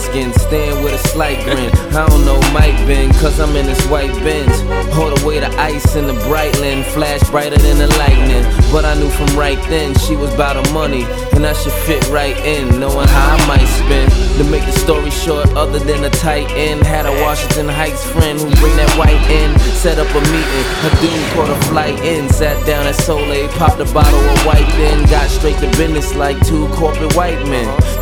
skin, staring with a slight grin. I don't know, might been, cause I'm in this white Benz. All the way to ice in the Brightland, flash brighter than the lightning. But I knew from right then she was about her money, and I should fit right in, knowing how I might spend. To make the story short, other than a tight end, had a Washington Heights friend who bring that white in. Set up a meeting, her dude caught a flight in. Sat down at Soleil, popped a bottle of white then. Got straight to business like two corporate white men.